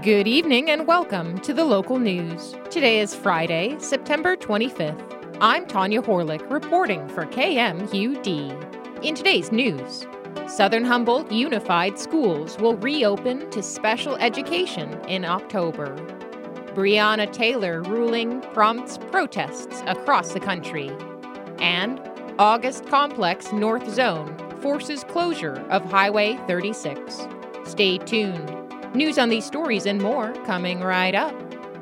Good evening and welcome to the local news. Today is Friday, September 25th. I'm Tanya Horlick reporting for KMUD. In today's news, Southern Humboldt Unified Schools will reopen to special education in October. Breonna Taylor ruling prompts protests across the country. And August Complex North Zone forces closure of Highway 36. Stay tuned. News on these stories and more coming right up.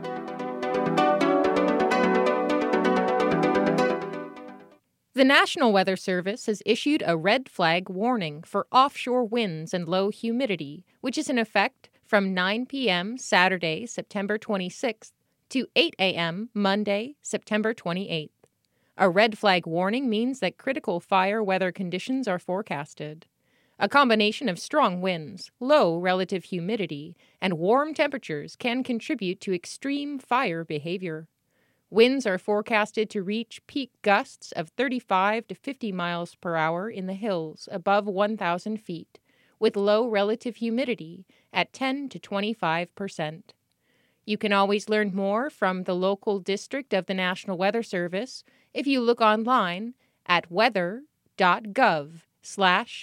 The National Weather Service has issued a red flag warning for offshore winds and low humidity, which is in effect from 9 p.m. Saturday, September 26th to 8 a.m. Monday, September 28th. A red flag warning means that critical fire weather conditions are forecasted. A combination of strong winds, low relative humidity, and warm temperatures can contribute to extreme fire behavior. Winds are forecasted to reach peak gusts of 35 to 50 miles per hour in the hills above 1,000 feet, with low relative humidity at 10 to 25%. You can always learn more from the local district of the National Weather Service if you look online at weather.gov/EKA.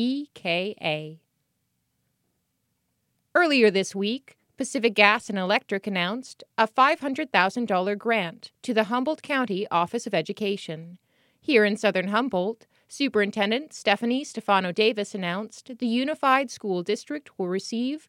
Earlier this week, Pacific Gas and Electric announced a $500,000 grant to the Humboldt County Office of Education. Here in Southern Humboldt, Superintendent Stephanie Stefano-Davis announced the Unified School District will receive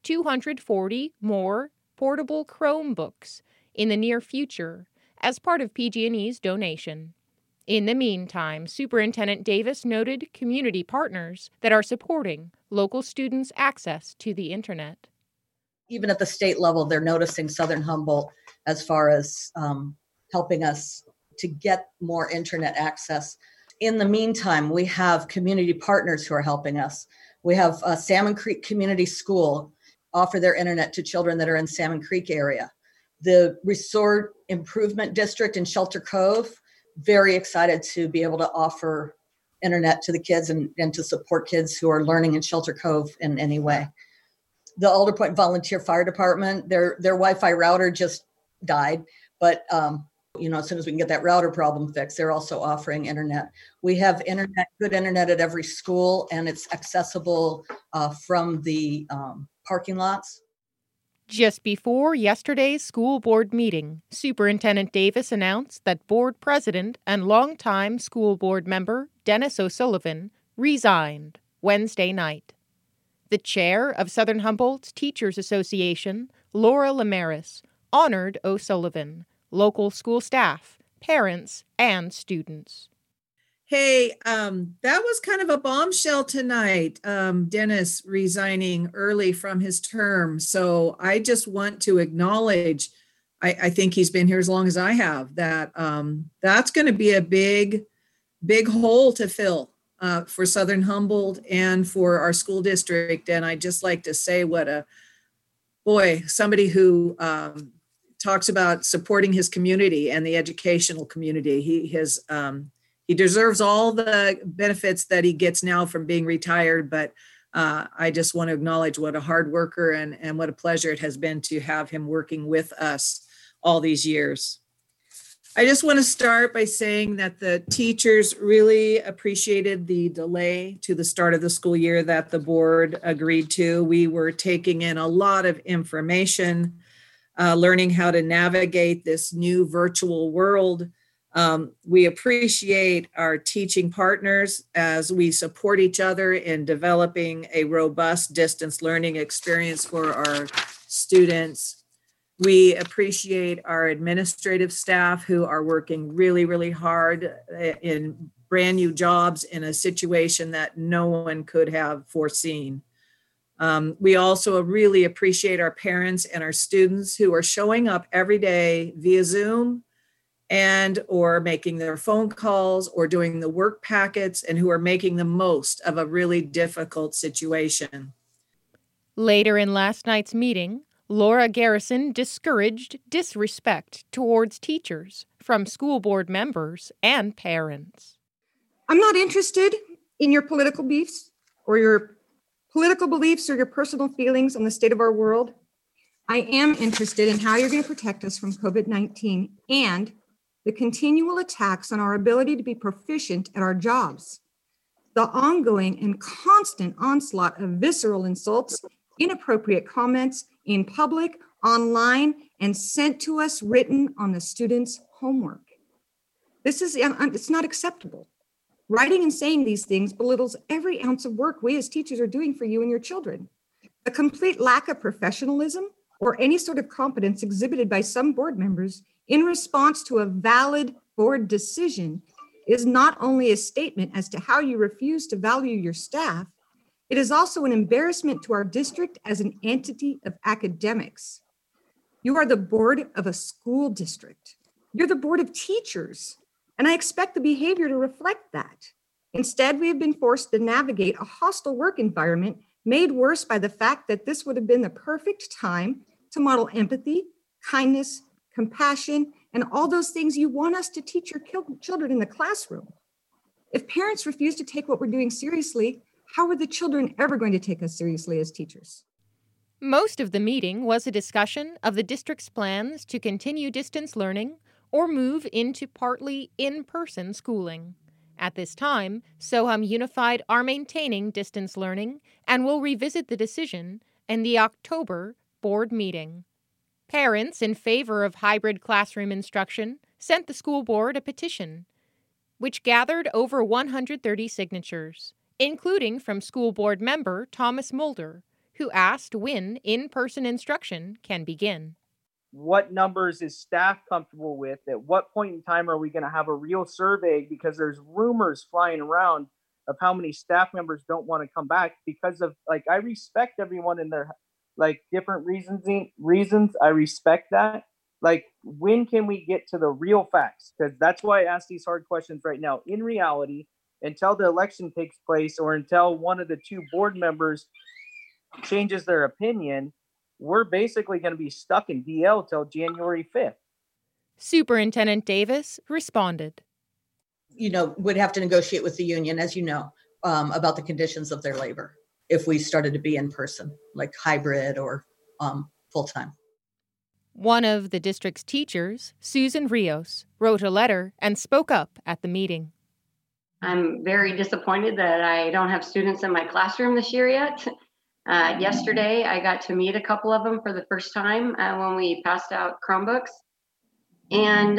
240 more portable Chromebooks in the near future as part of PG&E's donation. In the meantime, Superintendent Davis noted community partners that are supporting local students' access to the internet. Even at the state level, they're noticing Southern Humboldt as far as helping us to get more internet access. In the meantime, we have community partners who are helping us. We have Salmon Creek Community School offer their internet to children that are in Salmon Creek area. The Resort Improvement District in Shelter Cove, very excited to be able to offer internet to the kids and to support kids who are learning in Shelter Cove in any way. The Alder Point Volunteer Fire Department, their Wi-Fi router just died, but as soon as we can get that router problem fixed, they're also offering internet. We have good internet at every school, and it's accessible from the parking lots. Just before yesterday's school board meeting, Superintendent Davis announced that board president and longtime school board member Dennis O'Sullivan resigned Wednesday night. The chair of Southern Humboldt's Teachers Association, Laura Lamaris, honored O'Sullivan, local school staff, parents, and students. Hey, that was kind of a bombshell tonight, Dennis resigning early from his term. So I just want to acknowledge, I think he's been here as long as I have, that that's going to be a big hole to fill for Southern Humboldt and for our school district. And I'd just like to say somebody who talks about supporting his community and the educational community. He deserves all the benefits that he gets now from being retired, but I just want to acknowledge what a hard worker and what a pleasure it has been to have him working with us all these years. I just want to start by saying that the teachers really appreciated the delay to the start of the school year that the board agreed to. We were taking in a lot of information, learning how to navigate this new virtual world. We appreciate our teaching partners as we support each other in developing a robust distance learning experience for our students. We appreciate our administrative staff who are working really, really hard in brand new jobs in a situation that no one could have foreseen. We also really appreciate our parents and our students who are showing up every day via Zoom and or making their phone calls or doing the work packets and who are making the most of a really difficult situation. Later in last night's meeting, Laura Garrison discouraged disrespect towards teachers from school board members and parents. I'm not interested in your political beefs or your political beliefs or your personal feelings on the state of our world. I am interested in how you're going to protect us from COVID-19 and the continual attacks on our ability to be proficient at our jobs. The ongoing and constant onslaught of visceral insults, inappropriate comments in public, online, and sent to us written on the students' homework. It's not acceptable. Writing and saying these things belittles every ounce of work we as teachers are doing for you and your children. The complete lack of professionalism or any sort of competence exhibited by some board members in response to a valid board decision is not only a statement as to how you refuse to value your staff, it is also an embarrassment to our district as an entity of academics. You are the board of a school district. You're the board of teachers, and I expect the behavior to reflect that. Instead, we have been forced to navigate a hostile work environment made worse by the fact that this would have been the perfect time to model empathy, kindness, compassion, and all those things you want us to teach your children in the classroom. If parents refuse to take what we're doing seriously, how are the children ever going to take us seriously as teachers? Most of the meeting was a discussion of the district's plans to continue distance learning or move into partly in-person schooling. At this time, Soham Unified are maintaining distance learning and will revisit the decision in the October board meeting. Parents in favor of hybrid classroom instruction sent the school board a petition, which gathered over 130 signatures, including from school board member Thomas Mulder, who asked when in-person instruction can begin. What numbers is staff comfortable with? At what point in time are we going to have a real survey? Because there's rumors flying around of how many staff members don't want to come back because of, like, I respect everyone in their, like, different reasons. I respect that. Like, when can we get to the real facts? Because that's why I ask these hard questions right now. In reality, until the election takes place or until one of the two board members changes their opinion, we're basically going to be stuck in DL till January 5th. Superintendent Davis responded. Would have to negotiate with the union, as you know, about the conditions of their labor if we started to be in person, like hybrid or full-time. One of the district's teachers, Susan Rios, wrote a letter and spoke up at the meeting. I'm very disappointed that I don't have students in my classroom this year yet. Yesterday, I got to meet a couple of them for the first time when we passed out Chromebooks. And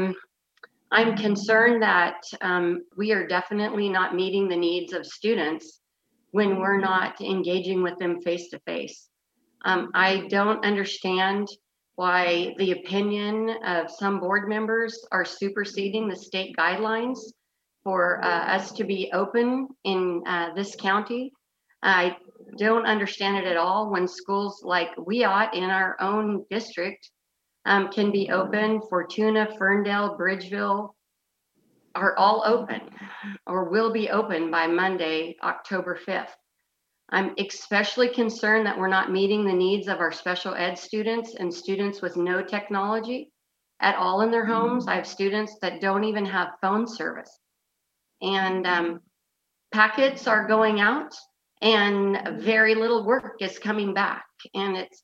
I'm concerned that we are definitely not meeting the needs of students when we're not engaging with them face-to-face. I don't understand why the opinion of some board members are superseding the state guidelines for us to be open in this county. I don't understand it at all when schools like Wyatt in our own district can be open. Fortuna, Ferndale, Bridgeville are all open or will be open by Monday, October 5th. I'm especially concerned that we're not meeting the needs of our special ed students and students with no technology at all in their homes. I have students that don't even have phone service. And packets are going out and very little work is coming back. And it's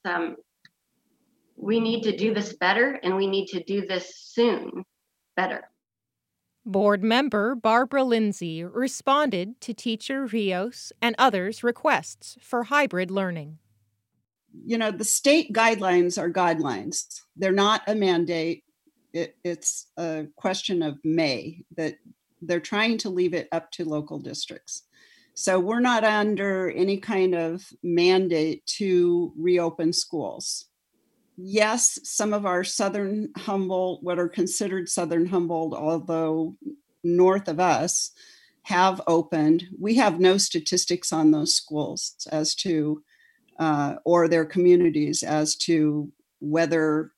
we need to do this better, and we need to do this soon better. Board member Barbara Lindsay responded to teacher Rios and others' requests for hybrid learning. The state guidelines are guidelines. They're not a mandate. It's a question of may, that they're trying to leave it up to local districts. So we're not under any kind of mandate to reopen schools. Yes, some of our Southern Humboldt, what are considered Southern Humboldt, although north of us, have opened. We have no statistics on those schools as to, or their communities as to whether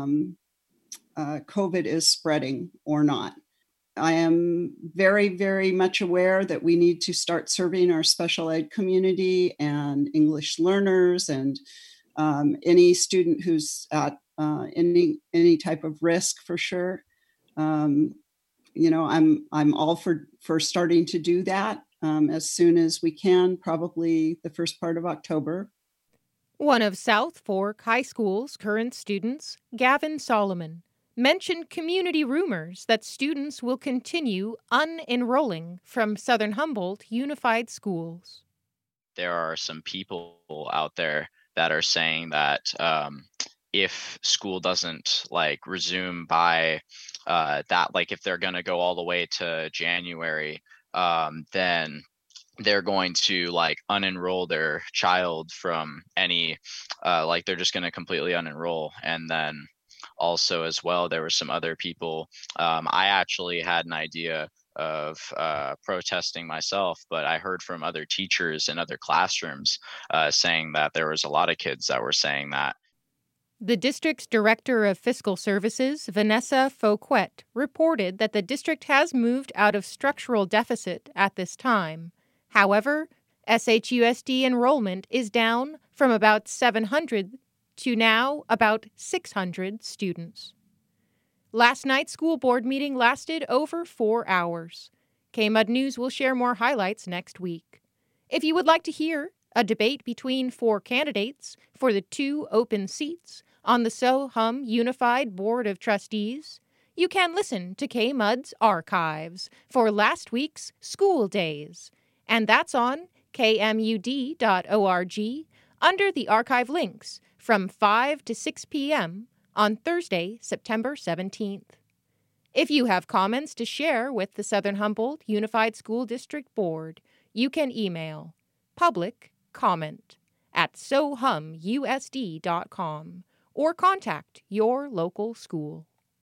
COVID is spreading or not. I am very, very much aware that we need to start serving our special ed community and English learners and any student who's at any type of risk, for sure. I'm all for starting to do that as soon as we can, probably the first part of October. One of South Fork High School's current students, Gavin Solomon, mentioned community rumors that students will continue unenrolling from Southern Humboldt Unified Schools. There are some people out there that are saying that if school doesn't resume by if they're going to go all the way to January, then they're going to unenroll their child from any they're just going to completely unenroll. And then also as well, there were some other people. I actually had an idea of protesting myself, but I heard from other teachers in other classrooms saying that there was a lot of kids that were saying that. The district's Director of Fiscal Services, Vanessa Fouquet, reported that the district has moved out of structural deficit at this time. However, SHUSD enrollment is down from about 700 to now about 600 students. Last night's school board meeting lasted over 4 hours. KMUD News will share more highlights next week. If you would like to hear a debate between 4 candidates for the 2 open seats on the So-Hum Unified Board of Trustees, you can listen to KMUD's archives for last week's school days. And that's on kmud.org under the archive links from 5 to 6 p.m. on Thursday, September 17th. If you have comments to share with the Southern Humboldt Unified School District Board, you can email publiccomment@sohumusd.com or contact your local school.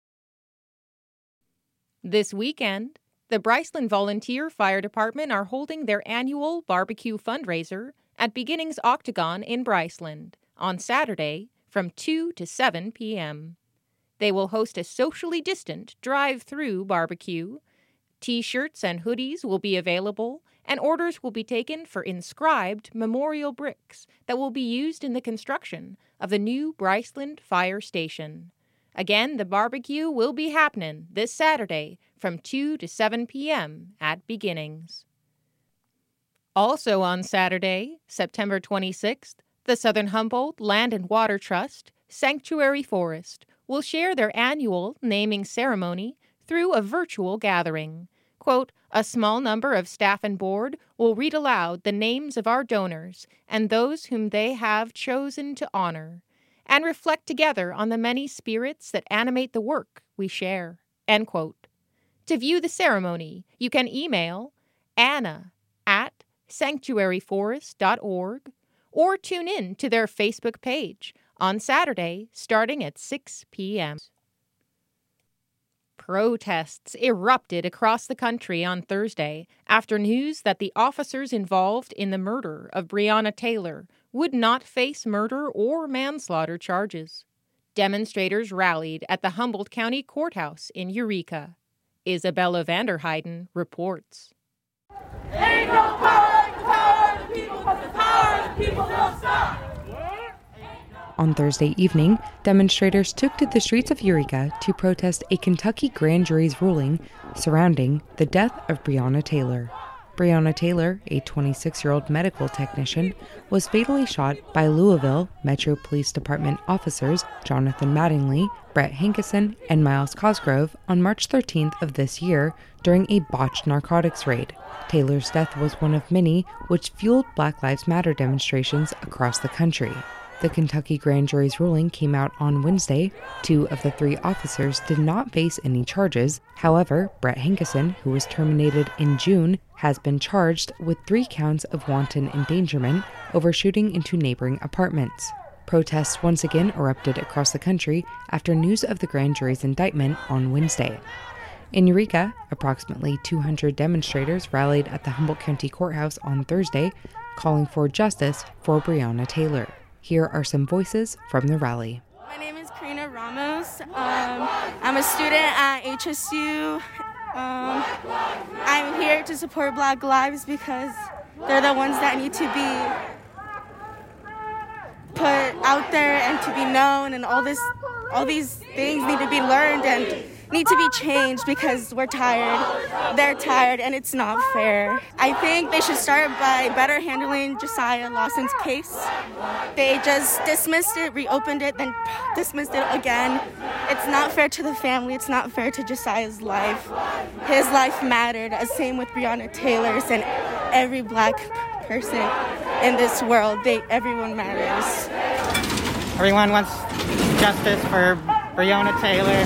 This weekend, the Bryceland Volunteer Fire Department are holding their annual barbecue fundraiser at Beginnings Octagon in Bryceland on Saturday from 2 to 7 p.m. They will host a socially distant drive-through barbecue. T-shirts and hoodies will be available, and orders will be taken for inscribed memorial bricks that will be used in the construction of the new Bryceland Fire Station. Again, the barbecue will be happening this Saturday from 2 to 7 p.m. at Beginnings. Also on Saturday, September 26th, the Southern Humboldt Land and Water Trust, Sanctuary Forest, will share their annual naming ceremony through a virtual gathering. Quote, "A small number of staff and board will read aloud the names of our donors and those whom they have chosen to honor, and reflect together on the many spirits that animate the work we share." End quote. To view the ceremony, you can email anna@sanctuaryforest.org or tune in to their Facebook page on Saturday starting at 6 p.m. Protests erupted across the country on Thursday after news that the officers involved in the murder of Breonna Taylor would not face murder or manslaughter charges. Demonstrators rallied at the Humboldt County Courthouse in Eureka. Isabella Vanderheiden reports. Ain't no power like the power of the people, but the power of the people don't stop. On Thursday evening, demonstrators took to the streets of Eureka to protest a Kentucky grand jury's ruling surrounding the death of Breonna Taylor. Breonna Taylor, a 26-year-old medical technician, was fatally shot by Louisville Metro Police Department officers Jonathan Mattingly, Brett Hankison, and Miles Cosgrove on March 13th of this year during a botched narcotics raid. Taylor's death was one of many which fueled Black Lives Matter demonstrations across the country. The Kentucky grand jury's ruling came out on Wednesday. 2 of the 3 officers did not face any charges. However, Brett Hankison, who was terminated in June, has been charged with 3 counts of wanton endangerment over shooting into neighboring apartments. Protests once again erupted across the country after news of the grand jury's indictment on Wednesday. In Eureka, approximately 200 demonstrators rallied at the Humboldt County Courthouse on Thursday, calling for justice for Breonna Taylor. Here are some voices from the rally. My name is Karina Ramos. I'm a student at HSU. I'm here to support Black Lives because they're the ones that need to be put out there and to be known, and all these things need to be learned, and need to be changed because we're tired. They're tired, and it's not fair. I think they should start by better handling Josiah Lawson's case. They just dismissed it, reopened it, then dismissed it again. It's not fair to the family. It's not fair to Josiah's life. His life mattered. Same with Breonna Taylor's and every Black person in this world. Everyone matters. Everyone wants justice for Breonna Taylor.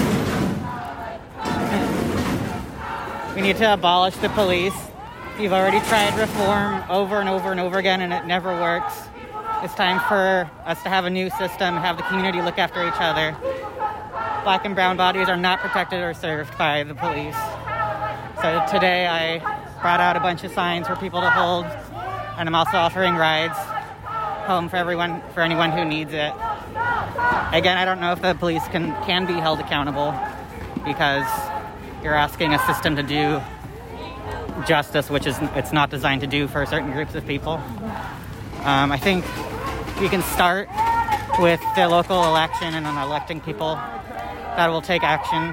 We need to abolish the police. We've already tried reform over and over and over again, and it never works. It's time for us to have a new system, have the community look after each other. Black and brown bodies are not protected or served by the police. So today I brought out a bunch of signs for people to hold, and I'm also offering rides home for anyone who needs it. Again, I don't know if the police can be held accountable because you're asking a system to do justice, which it's not designed to do for certain groups of people. I think we can start with the local election and electing people that will take action.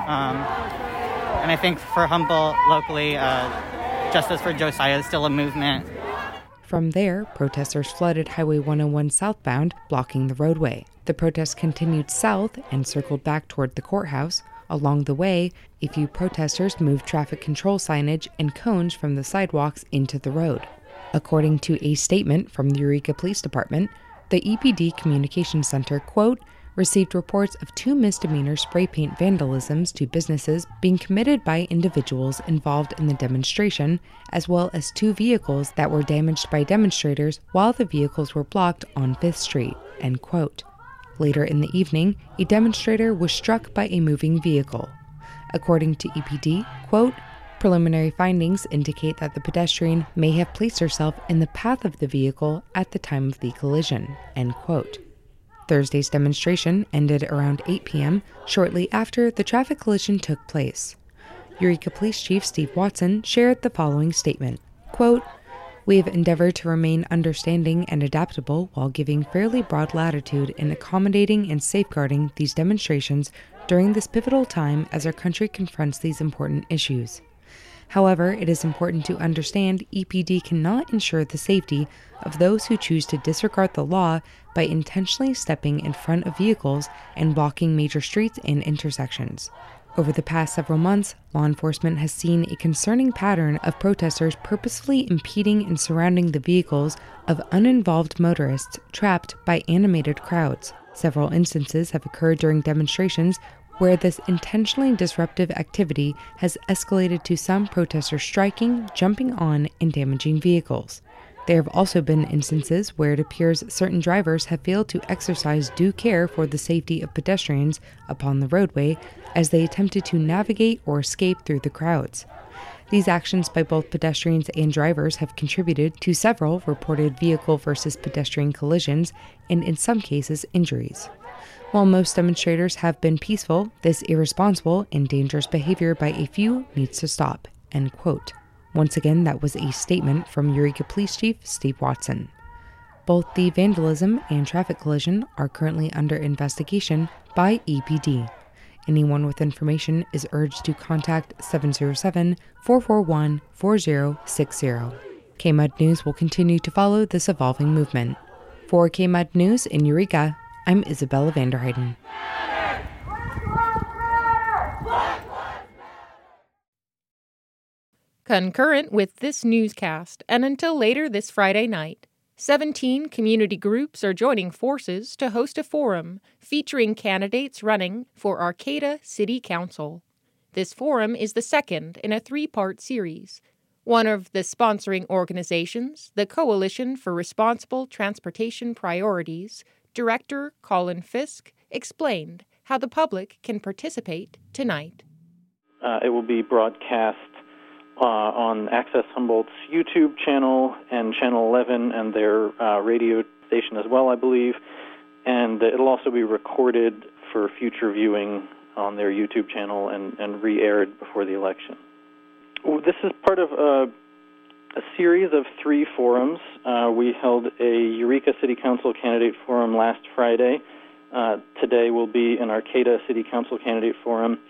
And I think for Humboldt locally, Justice for Josiah is still a movement. From there, protesters flooded Highway 101 southbound, blocking the roadway. The protest continued south and circled back toward the courthouse. Along the way, a few protesters moved traffic control signage and cones from the sidewalks into the road. According to a statement from the Eureka Police Department, the EPD Communications Center, quote, received reports of 2 misdemeanor spray paint vandalisms to businesses being committed by individuals involved in the demonstration, as well as 2 vehicles that were damaged by demonstrators while the vehicles were blocked on 5th Street, end quote. Later in the evening, a demonstrator was struck by a moving vehicle. According to EPD, quote, preliminary findings indicate that the pedestrian may have placed herself in the path of the vehicle at the time of the collision, end quote. Thursday's demonstration ended around 8 p.m., shortly after the traffic collision took place. Eureka Police Chief Steve Watson shared the following statement, quote, we have endeavored to remain understanding and adaptable while giving fairly broad latitude in accommodating and safeguarding these demonstrations during this pivotal time as our country confronts these important issues. However, it is important to understand EPD cannot ensure the safety of those who choose to disregard the law by intentionally stepping in front of vehicles and blocking major streets and intersections. Over the past several months, law enforcement has seen a concerning pattern of protesters purposefully impeding and surrounding the vehicles of uninvolved motorists trapped by animated crowds. Several instances have occurred during demonstrations where this intentionally disruptive activity has escalated to some protesters striking, jumping on, and damaging vehicles. There have also been instances where it appears certain drivers have failed to exercise due care for the safety of pedestrians upon the roadway as they attempted to navigate or escape through the crowds. These actions by both pedestrians and drivers have contributed to several reported vehicle versus pedestrian collisions and, in some cases, injuries. While most demonstrators have been peaceful, this irresponsible and dangerous behavior by a few needs to stop, end quote. Once again, that was a statement from Eureka Police Chief Steve Watson. Both the vandalism and traffic collision are currently under investigation by EPD. Anyone with information is urged to contact 707-441-4060. KMUD News will continue to follow this evolving movement. For KMUD News in Eureka, I'm Isabella Vanderheiden. Concurrent with this newscast, and until later this Friday night, 17 community groups are joining forces to host a forum featuring candidates running for Arcata City Council. This forum is the second in a 3-part series. One of the sponsoring organizations, the Coalition for Responsible Transportation Priorities, Director Colin Fisk, explained how the public can participate tonight. It will be broadcast on Access Humboldt's YouTube channel and Channel 11 and their radio station as well, I believe. And it'll also be recorded for future viewing on their YouTube channel and re-aired before the election. This is part of a series of 3 forums. We held a Eureka City Council candidate forum last Friday. Today will be an Arcata City Council candidate forum.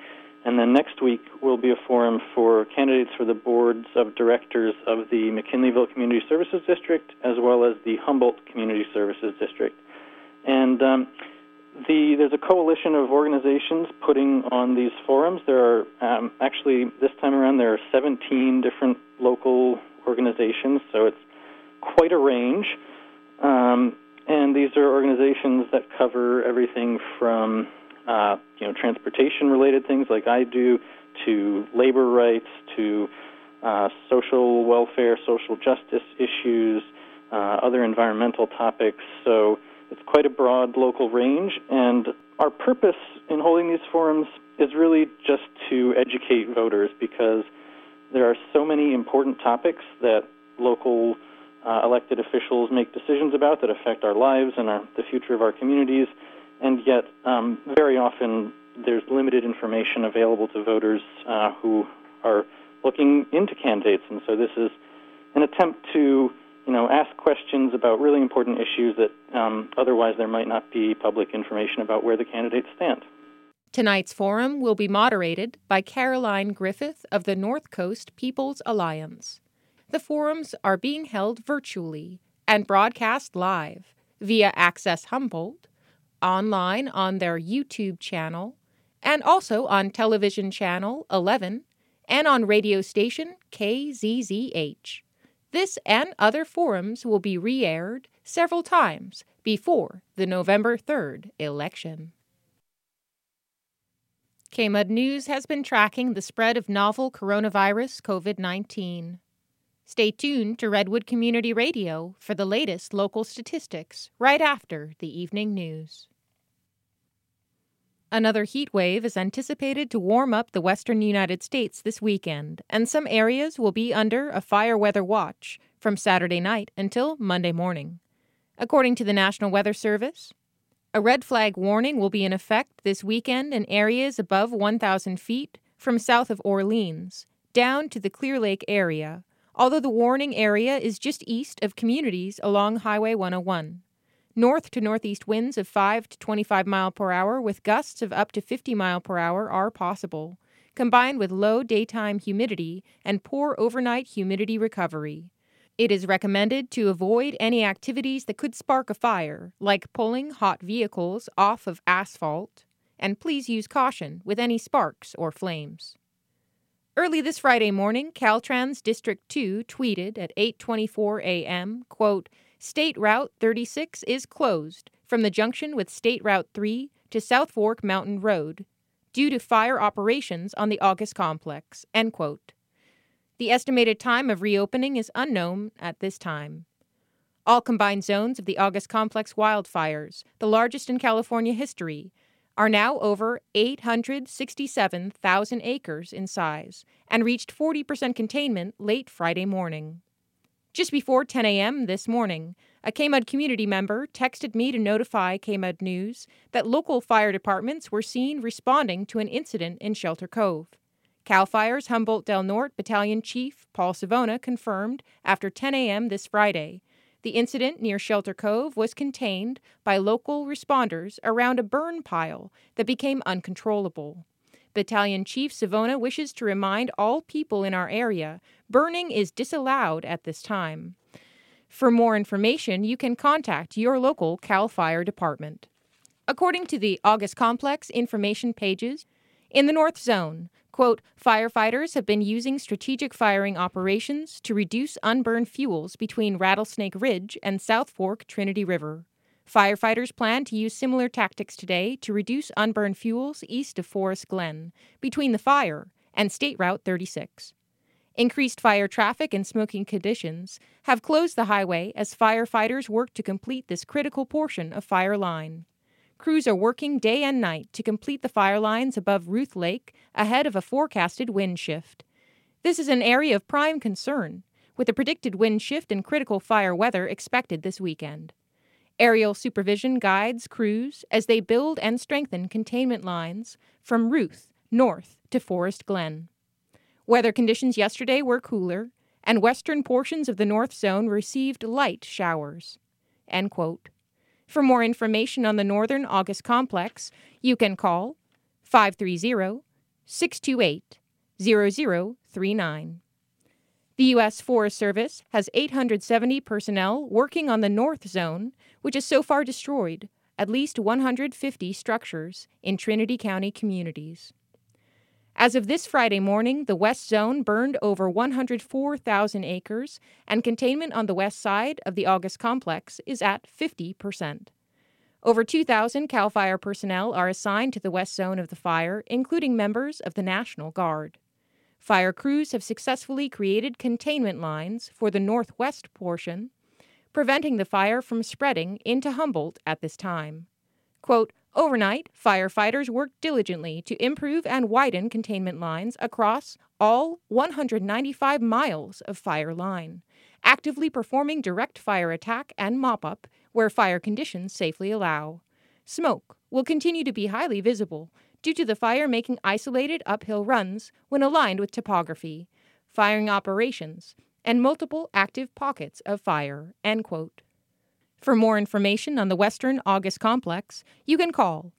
And then next week will be a forum for candidates for the boards of directors of the McKinleyville Community Services District as well as the Humboldt Community Services District. And there's a coalition of organizations putting on these forums. There are actually, this time around, there are 17 different local organizations, so it's quite a range. And these are organizations that cover everything from transportation-related things like I do, to labor rights, to social welfare, social justice issues, other environmental topics. So it's quite a broad local range, and our purpose in holding these forums is really just to educate voters, because there are so many important topics that local elected officials make decisions about that affect our lives and the future of our communities, and yet very often there's limited information available to voters who are looking into candidates. And so this is an attempt to ask questions about really important issues that otherwise there might not be public information about where the candidates stand. Tonight's forum will be moderated by Caroline Griffith of the North Coast People's Alliance. The forums are being held virtually and broadcast live via Access Humboldt, online on their YouTube channel, and also on television channel 11 and on radio station KZZH. This and other forums will be re-aired several times before the November 3rd election. KMUD News has been tracking the spread of novel coronavirus COVID-19. Stay tuned to Redwood Community Radio for the latest local statistics right after the evening news. Another heat wave is anticipated to warm up the western United States this weekend, and some areas will be under a fire weather watch from Saturday night until Monday morning. According to the National Weather Service, a red flag warning will be in effect this weekend in areas above 1,000 feet from south of Orleans down to the Clear Lake area, although the warning area is just east of communities along Highway 101. North to northeast winds of 5 to 25 mile per hour with gusts of up to 50 mile per hour are possible, combined with low daytime humidity and poor overnight humidity recovery. It is recommended to avoid any activities that could spark a fire, like pulling hot vehicles off of asphalt, and please use caution with any sparks or flames. Early this Friday morning, Caltrans District 2 tweeted at 8:24 a.m., quote, "State Route 36 is closed from the junction with State Route 3 to South Fork Mountain Road due to fire operations on the August complex," end quote. The estimated time of reopening is unknown at this time. All combined zones of the August complex wildfires, the largest in California history, are now over 867,000 acres in size and reached 40% containment late Friday morning. Just before 10 a.m. this morning, a KMUD community member texted me to notify KMUD News that local fire departments were seen responding to an incident in Shelter Cove. CAL FIRE's Humboldt Del Norte Battalion Chief Paul Savona confirmed after 10 a.m. this Friday the incident near Shelter Cove was contained by local responders around a burn pile that became uncontrollable. Battalion Chief Savona wishes to remind all people in our area burning is disallowed at this time. For more information, you can contact your local CAL FIRE department. According to the August Complex information pages, in the North Zone, quote, "Firefighters have been using strategic firing operations to reduce unburned fuels between Rattlesnake Ridge and South Fork Trinity River. Firefighters plan to use similar tactics today to reduce unburned fuels east of Forest Glen, between the fire and State Route 36. Increased fire traffic and smoking conditions have closed the highway as firefighters work to complete this critical portion of fire line. Crews are working day and night to complete the fire lines above Ruth Lake ahead of a forecasted wind shift. This is an area of prime concern, with a predicted wind shift and critical fire weather expected this weekend. Aerial supervision guides crews as they build and strengthen containment lines from Ruth north to Forest Glen. Weather conditions yesterday were cooler, and western portions of the North Zone received light showers." End quote. For more information on the Northern August Complex, you can call 628-0039. The U.S. Forest Service has 870 personnel working on the North Zone, which has so far destroyed at least 150 structures in Trinity County communities. As of this Friday morning, the West Zone burned over 104,000 acres, and containment on the west side of the August complex is at 50%. Over 2,000 CAL FIRE personnel are assigned to the West Zone of the fire, including members of the National Guard. Fire crews have successfully created containment lines for the northwest portion, preventing the fire from spreading into Humboldt at this time. Quote, overnight, firefighters worked diligently to improve and widen containment lines across all 195 miles of fire line, actively performing direct fire attack and mop-up where fire conditions safely allow. Smoke will continue to be highly visible due to the fire making isolated uphill runs when aligned with topography, firing operations, and multiple active pockets of fire, end quote. For more information on the Western August Complex, you can call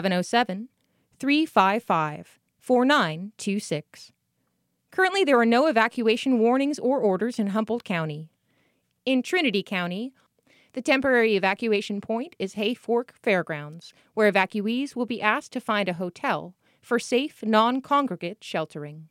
707-355-4926. Currently, there are no evacuation warnings or orders in Humboldt County. In Trinity County, the temporary evacuation point is Hay Fork Fairgrounds, where evacuees will be asked to find a hotel for safe, non-congregate sheltering.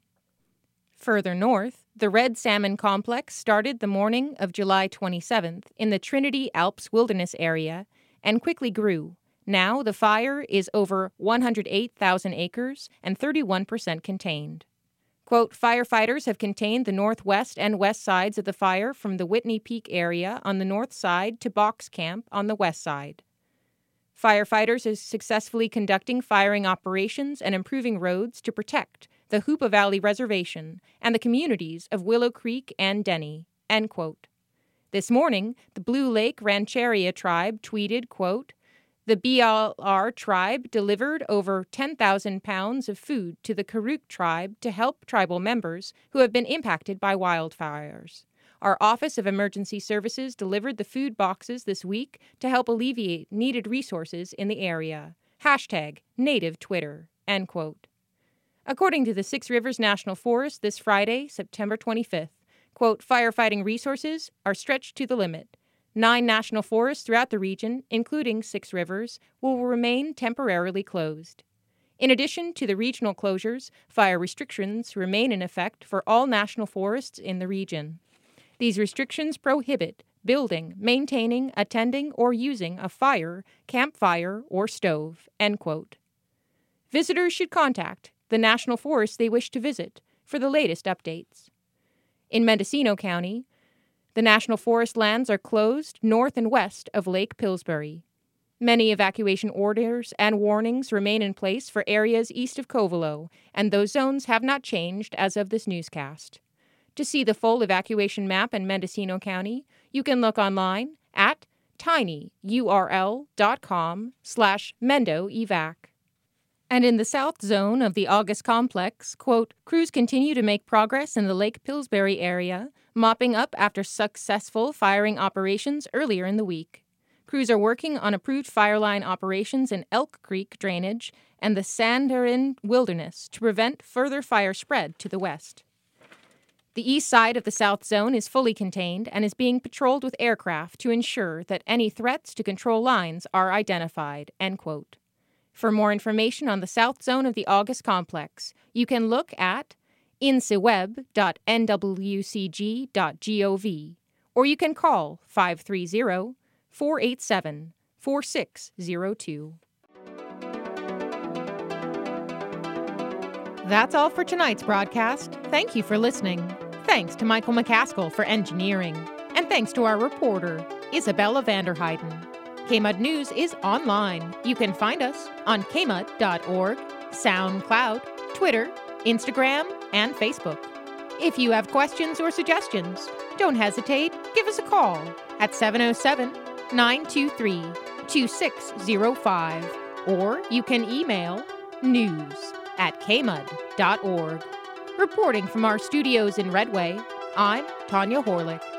Further north, the Red Salmon Complex started the morning of July 27th in the Trinity Alps Wilderness area and quickly grew. Now the fire is over 108,000 acres and 31% contained. Quote, firefighters have contained the northwest and west sides of the fire from the Whitney Peak area on the north side to Box Camp on the west side. Firefighters are successfully conducting firing operations and improving roads to protect the Hoopa Valley Reservation and the communities of Willow Creek and Denny, end quote. This morning, the Blue Lake Rancheria tribe tweeted, quote, the BLR tribe delivered over 10,000 pounds of food to the Karuk tribe to help tribal members who have been impacted by wildfires. Our Office of Emergency Services delivered the food boxes this week to help alleviate needed resources in the area. Hashtag Native Twitter, end quote. According to the Six Rivers National Forest this Friday, September 25th, quote, firefighting resources are stretched to the limit. 9 national forests throughout the region, including Six Rivers, will remain temporarily closed. In addition to the regional closures, fire restrictions remain in effect for all national forests in the region. These restrictions prohibit building, maintaining, attending, or using a fire, campfire, or stove, end quote. Visitors should contact the national forest they wish to visit for the latest updates. In Mendocino County, the national forest lands are closed north and west of Lake Pillsbury. Many evacuation orders and warnings remain in place for areas east of Covelo, and those zones have not changed as of this newscast. To see the full evacuation map in Mendocino County, you can look online at tinyurl.com/MendoEvac. And in the south zone of the August complex, quote, crews continue to make progress in the Lake Pillsbury area, mopping up after successful firing operations earlier in the week. Crews are working on approved fire line operations in Elk Creek drainage and the Sandarin Wilderness to prevent further fire spread to the west. The east side of the south zone is fully contained and is being patrolled with aircraft to ensure that any threats to control lines are identified, end quote. For more information on the south zone of the August complex, you can look at inceweb.nwcg.gov, or you can call 530-487-4602. That's all for tonight's broadcast. Thank you for listening. Thanks to Michael McCaskill for engineering. And thanks to our reporter, Isabella Vanderheiden. KMUD News is online. You can find us on kmud.org, SoundCloud, Twitter, Instagram, and Facebook. If you have questions or suggestions, don't hesitate. Give us a call at 707-923-2605, or you can email news@kmud.org. Reporting from our studios in Redway, I'm Tanya Horlick.